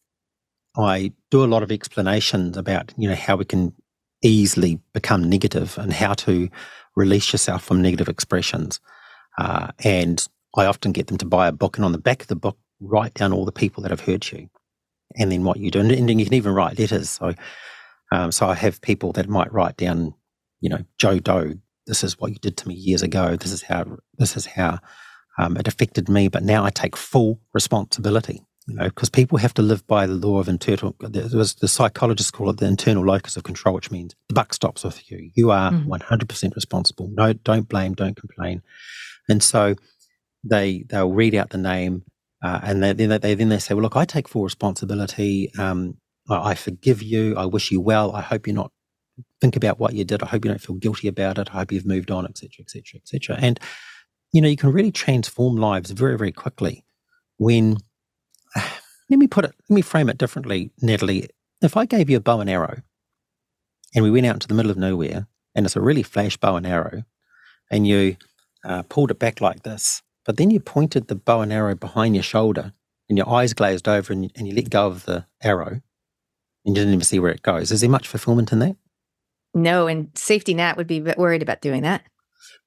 Speaker 3: I do a lot of explanations about, you know, how we can easily become negative and how to release yourself from negative expressions. Uh, and I often get them to buy a book, and on the back of the book, write down all the people that have hurt you and then what you do. And, and you can even write letters. So, um, so I have people that might write down, you know, Joe Doe, this is what you did to me years ago. This is how, this is how um, it affected me. But now I take full responsibility. You know, because people have to live by the law of internal, there was, the psychologists call it the internal locus of control, which means the buck stops with you. You are mm-hmm. one hundred percent responsible. No, don't blame, don't complain. And so they, they'll read out the name uh, and they, then, they, then they say, well, look, I take full responsibility. Um, I, I forgive you. I wish you well. I hope you're not, think about what you did. I hope you don't feel guilty about it. I hope you've moved on, et cetera, et cetera, et cetera. And, you know, you can really transform lives very, very quickly when, let me put it, let me frame it differently, Natalie. If I gave you a bow and arrow and we went out into the middle of nowhere and it's a really flash bow and arrow and you uh, pulled it back like this, but then you pointed the bow and arrow behind your shoulder and your eyes glazed over and, and you let go of the arrow and you didn't even see where it goes. Is there much fulfillment in that?
Speaker 2: No, and Safety Net would be worried about doing that.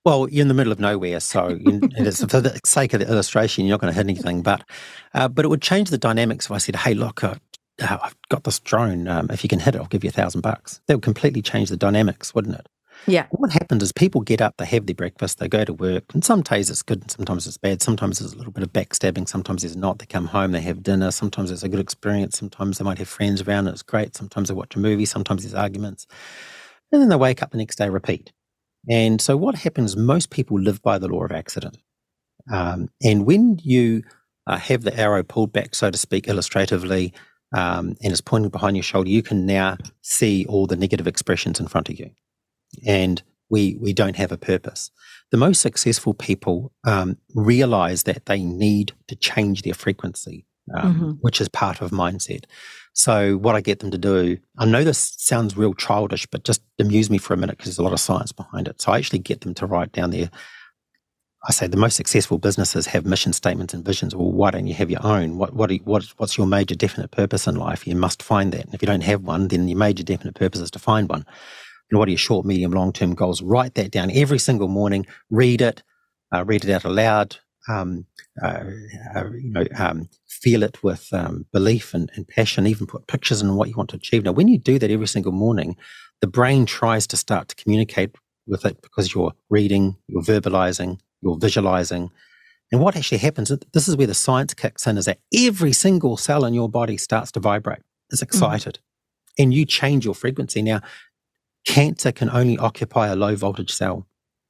Speaker 3: Well, you're in the middle of nowhere, so you, it is, for the sake of the illustration, you're not going to hit anything. But uh, but it would change the dynamics if I said, "Hey, look, uh, I've got this drone. Um, if you can hit it, I'll give you a thousand bucks." That would completely change the dynamics, wouldn't it?
Speaker 2: Yeah.
Speaker 3: What happens is people get up, they have their breakfast, they go to work, and some days it's good and sometimes it's bad. Sometimes there's a little bit of backstabbing, sometimes there's not. They come home, they have dinner, sometimes it's a good experience, sometimes they might have friends around and it's great, sometimes they watch a movie, sometimes there's arguments. And then they wake up the next day, repeat. And so what happens, most people live by the law of accident. Um, and when you uh, have the arrow pulled back, so to speak, illustratively, um, and it's pointing behind your shoulder, you can now see all the negative expressions in front of you. And we we don't have a purpose. The most successful people um, realize that they need to change their frequency, um, mm-hmm. which is part of mindset. So what I get them to do, I know this sounds real childish, but just amuse me for a minute because there's a lot of science behind it. So I actually get them to write down their, I say the most successful businesses have mission statements and visions. Well, why don't you have your own? What what, you, what what's your major definite purpose in life? You must find that. And if you don't have one, then your major definite purpose is to find one. And what are your short, medium, long-term goals? Write that down every single morning. Read it. Uh, read it out aloud. Um, uh, uh, you know, um, feel it with um, belief and, and passion. Even put pictures in what you want to achieve. Now, when you do that every single morning, the brain tries to start to communicate with it because you're reading, you're verbalizing, you're visualizing. And what actually happens, this is where the science kicks in, is that every single cell in your body starts to vibrate. It's excited. Mm. And you change your frequency. Now, cancer can only occupy a low voltage cell.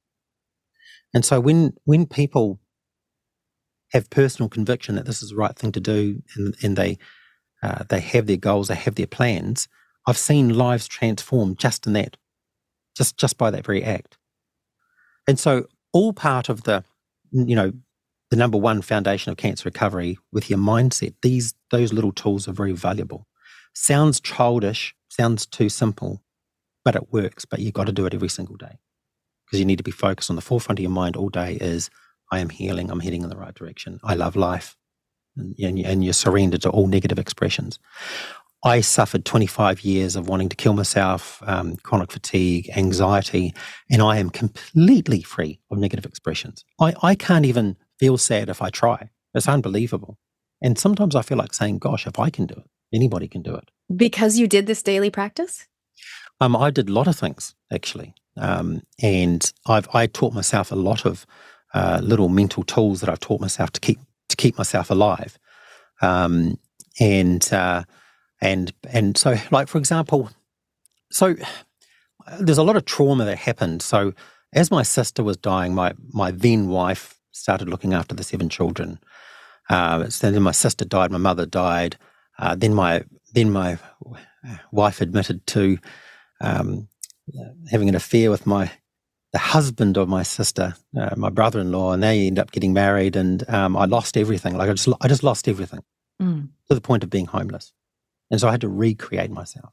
Speaker 3: And so when when people have personal conviction that this is the right thing to do, and, and they uh, they have their goals, they have their plans, I've seen lives transform just in that, just just by that very act. And so all part of the, you know, the number one foundation of cancer recovery with your mindset, these those little tools are very valuable. Sounds childish, sounds too simple, but it works. But you've got to do it every single day because you need to be focused on the forefront of your mind all day is, I am healing, I'm heading in the right direction, I love life, and, and, and you're surrendered to all negative expressions. I suffered twenty-five years of wanting to kill myself, um, chronic fatigue, anxiety, and I am completely free of negative expressions. I, I can't even feel sad if I try. It's unbelievable. And sometimes I feel like saying, gosh, if I can do it, anybody can do it.
Speaker 2: Because you did this daily practice?
Speaker 3: Um, I did a lot of things, actually. Um, and I've I taught myself a lot of uh, little mental tools that I've taught myself to keep to keep myself alive. Um, and uh, and and so, like, for example, so there's a lot of trauma that happened. So as my sister was dying, my my then wife started looking after the seven children. Uh, so then my sister died, my mother died. Uh, then my then my wife admitted to um, having an affair with my the husband of my sister, uh, my brother-in-law, and they ended up getting married. And um, I lost everything. Like I just I just lost everything mm. to the point of being homeless. And so I had to recreate myself.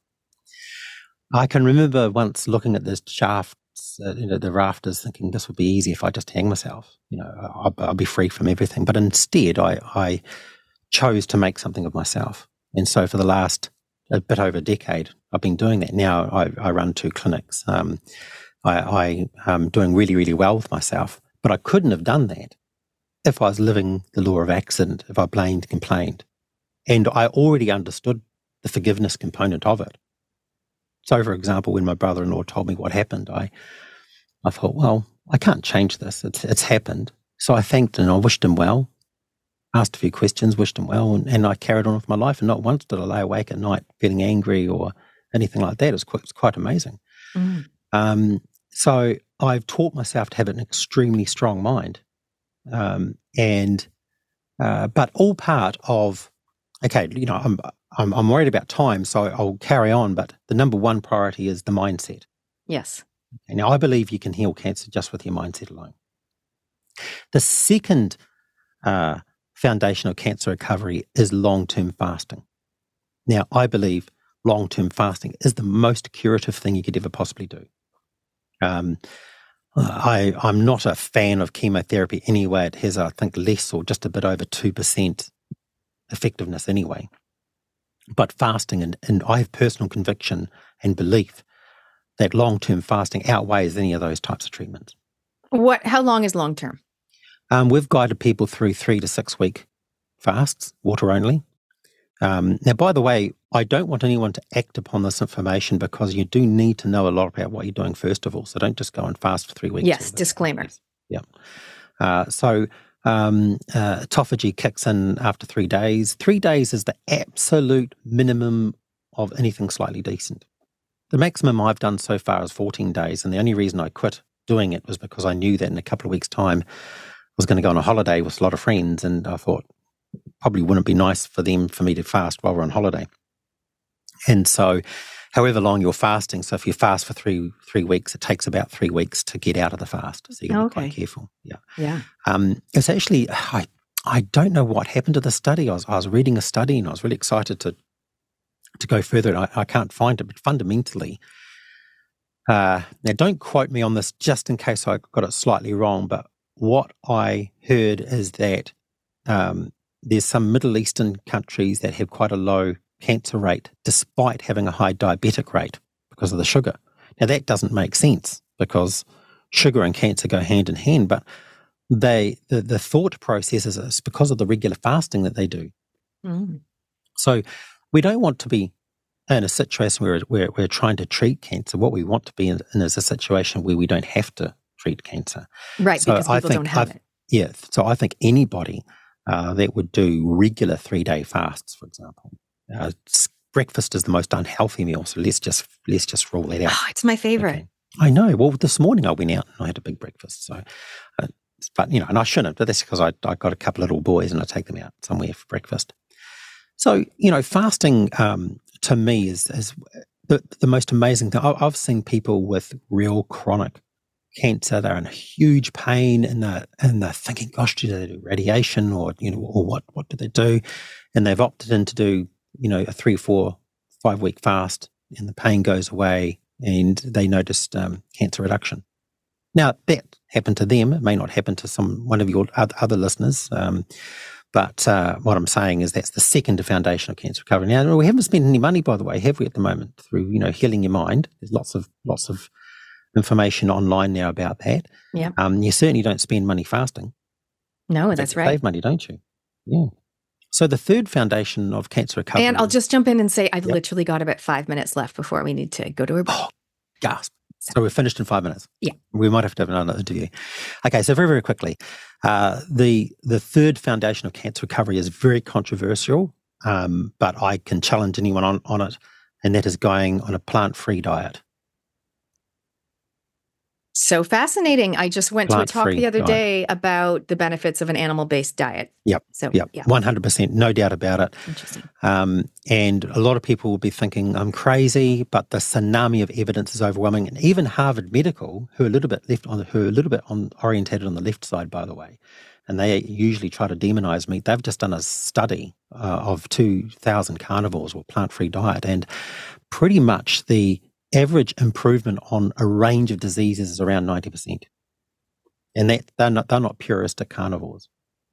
Speaker 3: I can remember once looking at this shaft, uh, you know, the rafters, thinking this would be easy if I just hang myself. You know, I'll, I'll be free from everything. But instead, I, I chose to make something of myself. And so for the last a bit over a decade, I've been doing that. Now I, I run two clinics. Um, I, I am doing really, really well with myself. But I couldn't have done that if I was living the law of accident, if I blamed, complained. And I already understood the forgiveness component of it. So, for example, when my brother-in-law told me what happened, I I thought, well, I can't change this. It's it's happened. So I thanked him and I wished him well, asked a few questions, wished him well, and, and I carried on with my life. And not once did I lay awake at night feeling angry or anything like that. It was quite, it was quite amazing. Mm. Um, so I've taught myself to have an extremely strong mind. Um, and uh, but all part of, okay, you know, I'm, I'm I'm worried about time, so I'll carry on. But the number one priority is the mindset.
Speaker 2: Yes.
Speaker 3: Okay, now, I believe you can heal cancer just with your mindset alone. The second uh, foundation of cancer recovery is long-term fasting. Now, I believe long-term fasting is the most curative thing you could ever possibly do. Um, I, I'm not a fan of chemotherapy anyway. It has, I think, less or just a bit over two percent effectiveness anyway. But fasting, and, and I have personal conviction and belief that long-term fasting outweighs any of those types of treatments.
Speaker 2: What? How long is long term?
Speaker 3: Um, we've guided people through three to six week fasts, water only. Um, now, by the way, I don't want anyone to act upon this information because you do need to know a lot about what you're doing first of all. So don't just go and fast for three weeks.
Speaker 2: Yes, disclaimer.
Speaker 3: Yeah. Uh, so um, uh, autophagy kicks in after three days. Three days is the absolute minimum of anything slightly decent. The maximum I've done so far is fourteen days, and the only reason I quit doing it was because I knew that in a couple of weeks' time I was going to go on a holiday with a lot of friends, and I thought probably wouldn't be nice for them for me to fast while we're on holiday. And so however long you're fasting, so if you fast for three three weeks, it takes about three weeks to get out of the fast. So you've got to
Speaker 2: Okay.
Speaker 3: be quite careful. Yeah.
Speaker 2: Yeah.
Speaker 3: Um, it's actually, I I don't know what happened to the study. I was I was reading a study and I was really excited to to go further, and I, I can't find it, but fundamentally, uh, now don't quote me on this just in case I got it slightly wrong, but what I heard is that um, there's some Middle Eastern countries that have quite a low cancer rate despite having a high diabetic rate because of the sugar. Now that doesn't make sense because sugar and cancer go hand in hand, but they the, the thought process is it's because of the regular fasting that they do.
Speaker 2: Mm.
Speaker 3: So we don't want to be in a situation where we're, we're trying to treat cancer. What we want to be in, in is a situation where we don't have to treat cancer.
Speaker 2: Right,
Speaker 3: So
Speaker 2: because people
Speaker 3: I think
Speaker 2: don't have
Speaker 3: I've-
Speaker 2: it.
Speaker 3: Yeah, so I think anybody uh, that would do regular three-day fasts, for example, uh, s- breakfast is the most unhealthy meal. So let's just let's just rule that out.
Speaker 2: Oh, it's my favorite.
Speaker 3: Okay. I know. Well, this morning I went out and I had a big breakfast. So, uh, but you know, and I shouldn't. But that's because I I got a couple of little boys and I take them out somewhere for breakfast. So you know, fasting um, to me is is the the most amazing thing. I, I've seen people with real chronic cancer. They're in huge pain and they're, and they're thinking, gosh, do they do radiation or, you know, or what, what do they do? And they've opted in to do, you know, a three, four, five week fast and the pain goes away and they noticed um, cancer reduction. Now that happened to them. It may not happen to some, one of your other, other listeners. Um, but uh, what I'm saying is that's the second foundation of cancer recovery. Now, we haven't spent any money, by the way, have we, at the moment, through, you know, healing your mind. There's lots of, lots of, information online now about that.
Speaker 2: Yeah.
Speaker 3: Um, you certainly don't spend money fasting.
Speaker 2: No,
Speaker 3: In
Speaker 2: that's
Speaker 3: fact, you
Speaker 2: right.
Speaker 3: Save money, don't you? Yeah. So the third foundation of cancer recovery.
Speaker 2: And I'll just jump in and say I've
Speaker 3: Yep.
Speaker 2: literally got about five minutes left before we need to go to a break.
Speaker 3: Oh, gasp. So we're finished in five minutes.
Speaker 2: Yeah.
Speaker 3: We might have to have another interview. Okay, so very, very quickly. Uh, the the third foundation of cancer recovery is very controversial, um, but I can challenge anyone on, on it, and that is going on a plant-free diet.
Speaker 2: So fascinating. I just went to a talk
Speaker 3: Plant-free
Speaker 2: the other
Speaker 3: diet.
Speaker 2: day about the benefits of an animal-based diet.
Speaker 3: Yep.
Speaker 2: So
Speaker 3: Yep,
Speaker 2: yeah,
Speaker 3: one hundred percent, no doubt about it.
Speaker 2: interesting.
Speaker 3: Um, and a lot of people will be thinking, I'm crazy, but the tsunami of evidence is overwhelming. And even Harvard Medical, who are a little bit left on, who are a little bit on orientated on the left side, by the way, and they usually try to demonize meat. They've just done a study uh, of two thousand carnivores with plant-free diet, and pretty much the average improvement on a range of diseases is around ninety percent. And that they're not, they're not puristic carnivores.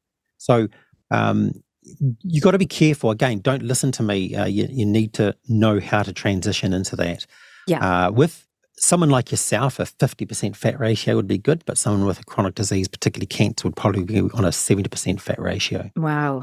Speaker 3: So um, you got to be careful. Again, don't listen to me. Uh, you, you need to know how to transition into that.
Speaker 2: Yeah.
Speaker 3: Uh, with someone like yourself, a fifty percent fat ratio would be good, but someone with a chronic disease, particularly cancer, would probably be on a seventy percent fat ratio.
Speaker 2: Wow.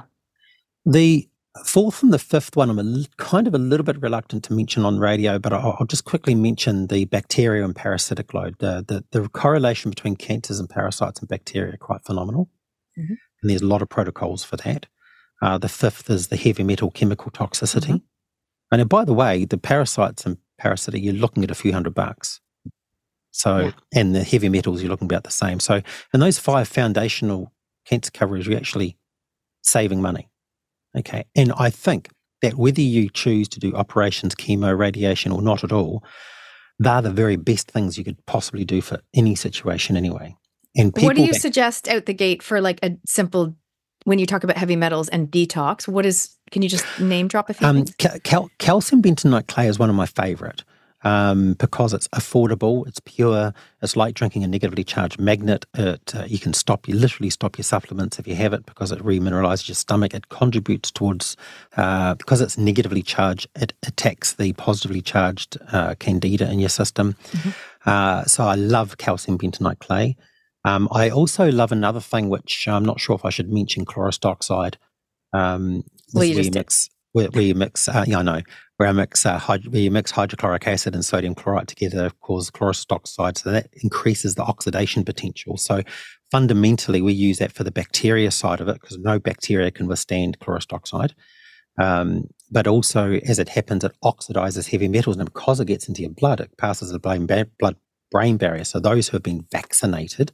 Speaker 3: The fourth and the fifth one, I'm a, li- kind of a little bit reluctant to mention on radio, but I'll, I'll just quickly mention the bacteria and parasitic load. Uh, the, the correlation between cancers and parasites and bacteria are quite phenomenal,
Speaker 2: Mhm.
Speaker 3: and there's a lot of protocols for that. Uh, the fifth is the heavy metal chemical toxicity.
Speaker 2: Mhm.
Speaker 3: And uh, by the way, the parasites and parasitic, you're looking at a few hundred bucks. So,
Speaker 2: Yeah.
Speaker 3: and the heavy metals, you're looking about the same. So, in those five foundational cancer coverage, you're actually saving money. Okay. And I think that whether you choose to do operations, chemo, radiation, or not at all, they're the very best things you could possibly do for any situation anyway. And people
Speaker 2: What do you
Speaker 3: that-
Speaker 2: suggest out the gate for like a simple, when you talk about heavy metals and detox, what is, can you just name drop a few
Speaker 3: Um,
Speaker 2: things?
Speaker 3: cal- cal- calcium bentonite clay is one of my favorite um, because it's affordable, it's pure, it's like drinking a negatively charged magnet. It, uh, you can stop, you literally stop your supplements if you have it because it remineralizes your stomach. It contributes towards, uh, because it's negatively charged, it attacks the positively charged uh, candida in your system.
Speaker 2: Mhm.
Speaker 3: Uh, so I love calcium bentonite clay. Um, I also love another thing, which I'm not sure if I should mention, chlorous dioxide. Um,
Speaker 2: well, you
Speaker 3: where
Speaker 2: just
Speaker 3: you
Speaker 2: did.
Speaker 3: mix, where, where you mix, uh, yeah, I know, where I mix, uh, hyd- where you mix hydrochloric acid and sodium chloride together causes chlorous dioxide, so that increases the oxidation potential. So fundamentally, we use that for the bacteria side of it because no bacteria can withstand chlorous dioxide. Um, but also, as it happens, it oxidizes heavy metals, and because it gets into your blood, it passes the blood-brain barrier. So those who have been vaccinated,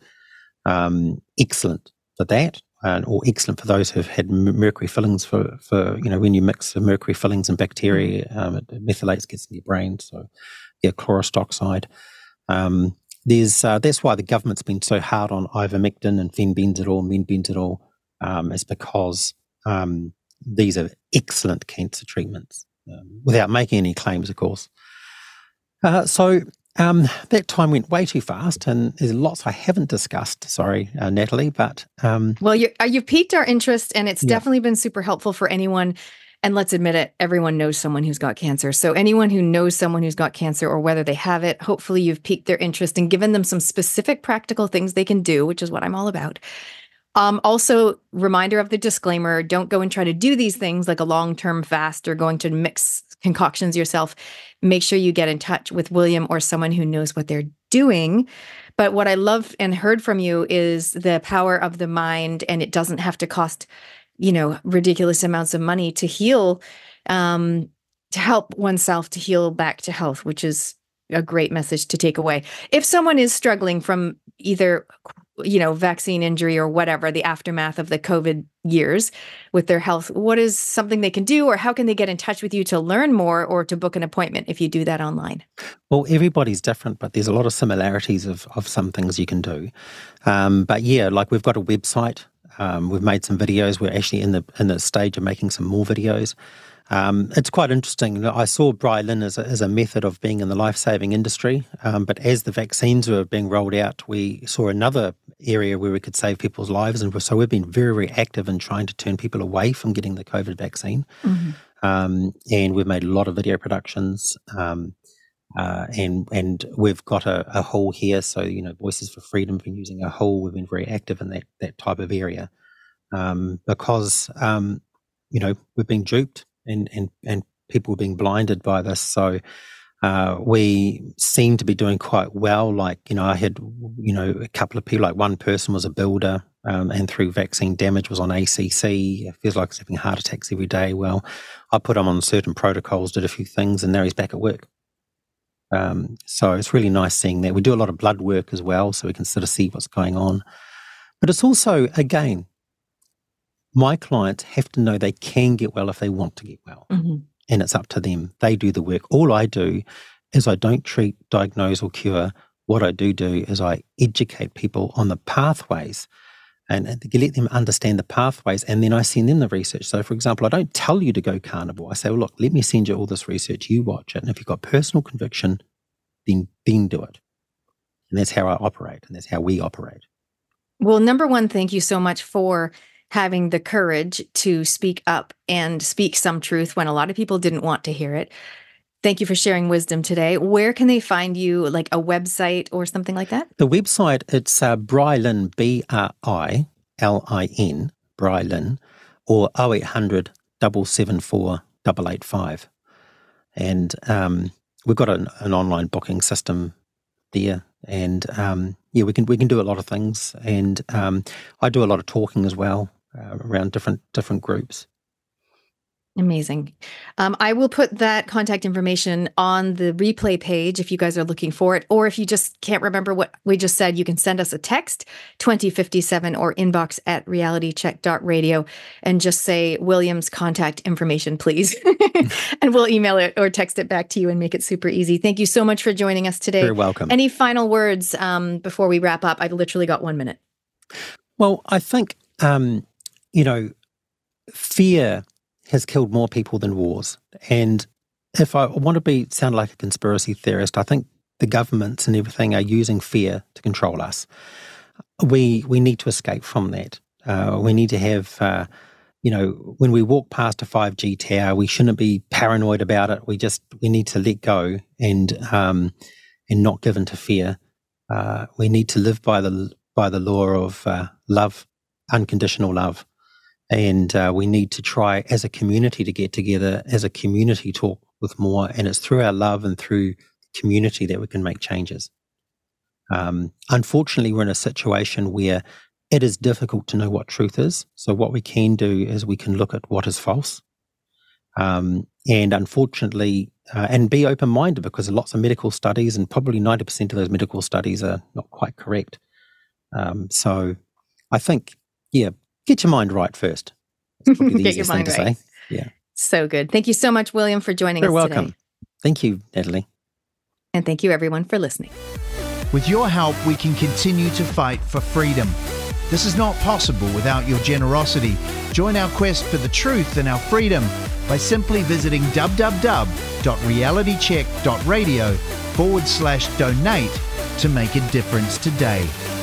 Speaker 3: um, excellent for that. Uh, or excellent for those who've had mercury fillings for, for, you know, when you mix the mercury fillings and bacteria, um, it, it methylates, gets in your brain. So, yeah, chlorous dioxide. Um, there's, uh, that's why the government's been so hard on ivermectin and fenbendazole, menbendazole, um, is because um, these are excellent cancer treatments, um, without making any claims, of course. Uh, so, Um, that time went way too fast, and there's lots I haven't discussed. Sorry, uh, Natalie, but um,
Speaker 2: well, you you've piqued our interest, and it's
Speaker 3: yeah.
Speaker 2: definitely been super helpful for anyone. And let's admit it, everyone knows someone who's got cancer. So anyone who knows someone who's got cancer, or whether they have it, hopefully you've piqued their interest and given them some specific practical things they can do, which is what I'm all about. Um, also, reminder of the disclaimer: don't go and try to do these things like a long-term fast or going to mix concoctions yourself. Make sure you get in touch with William or someone who knows what they're doing. But what I love and heard from you is the power of the mind, and it doesn't have to cost, you know, ridiculous amounts of money to heal, um, to help oneself to heal back to health, which is a great message to take away. If someone is struggling from either, you know, vaccine injury or whatever, the aftermath of the COVID years with their health, what is something they can do, or how can they get in touch with you to learn more or to book an appointment if you do that online?
Speaker 3: Well, everybody's different, but there's a lot of similarities of, of some things you can do. Um, but yeah, like we've got a website. Um, we've made some videos. We're actually in the in the stage of making some more videos. Um, it's quite interesting. I saw Brylin as a, as a method of being in the life-saving industry, um, but as the vaccines were being rolled out, we saw another area where we could save people's lives, and so we've been very, very active in trying to turn people away from getting the COVID vaccine. Mm-hmm. Um, and we've made a lot of video productions, um, uh, and and we've got a, a hall here. So, you know, Voices for Freedom have been using a hall. We've been very active in that that type of area um, because, um, you know, we've been duped. And, and and people being blinded by this. So uh, we seem to be doing quite well. Like, you know, I had, you know, a couple of people, like one person was a builder um, and through vaccine damage was on A C C. It feels like he's having heart attacks every day. Well, I put him on certain protocols, did a few things, and now he's back at work. Um, so it's really nice seeing that. We do a lot of blood work as well, so we can sort of see what's going on. But it's also, again, my clients have to know they can get well if they want to get well. Mm-hmm. And it's up to them. They do the work. All I do is I don't treat, diagnose, or cure. What I do do is I educate people on the pathways and, and let them understand the pathways, and then I send them the research. So, for example, I don't tell you to go carnivore. I say, well, look, let me send you all this research. You watch it. And if you've got personal conviction, then, then do it. And that's how I operate, and that's how we operate.
Speaker 2: Well, number one, thank you so much for having the courage to speak up and speak some truth when a lot of people didn't want to hear it. Thank you for sharing wisdom today. Where can they find you, like a website or something like that?
Speaker 3: The website, it's uh, Brylin, B R I L I N, Brylin, or oh eight hundred, seven seven four, eight eight five. And um, we've got an, an online booking system there. And um, yeah, we can we can do a lot of things. And um, I do a lot of talking as well. Uh, around different different groups.
Speaker 2: Amazing. Um, I will put that contact information on the replay page if you guys are looking for it, or if you just can't remember what we just said, you can send us a text, twenty fifty-seven, or inbox at reality check dot radio, and just say William's contact information, please. And we'll email it or text it back to you and make it super easy. Thank you so much for joining us today.
Speaker 3: You're welcome.
Speaker 2: Any final words um, before we wrap up? I've literally got one minute.
Speaker 3: Well, I think, um, you know, fear has killed more people than wars. And if I want to be sound like a conspiracy theorist, I think the governments and everything are using fear to control us. We we need to escape from that. Uh, we need to have, uh, you know, when we walk past a five G tower, we shouldn't be paranoid about it. We just we need to let go and um, and not give in to fear. Uh, we need to live by the by the law of uh, love, unconditional love. And uh, we need to try as a community to get together, as a community talk with more. And it's through our love and through community that we can make changes. Um, unfortunately, we're in a situation where it is difficult to know what truth is. So what we can do is we can look at what is false. Um, and unfortunately, uh, and be open-minded, because lots of medical studies, and probably ninety percent of those medical studies are not quite correct. Um, so I think, yeah, get your mind right first. That's probably the
Speaker 2: Get your
Speaker 3: easiest thing
Speaker 2: mind
Speaker 3: to
Speaker 2: right.
Speaker 3: say. Yeah.
Speaker 2: So good. Thank you so much, William, for joining
Speaker 3: You're
Speaker 2: us
Speaker 3: welcome.
Speaker 2: today.
Speaker 3: Thank you, Natalie.
Speaker 2: And thank you, everyone, for listening.
Speaker 4: With your help, we can continue to fight for freedom. This is not possible without your generosity. Join our quest for the truth and our freedom by simply visiting www.realitycheck.radio forward slash donate to make a difference today.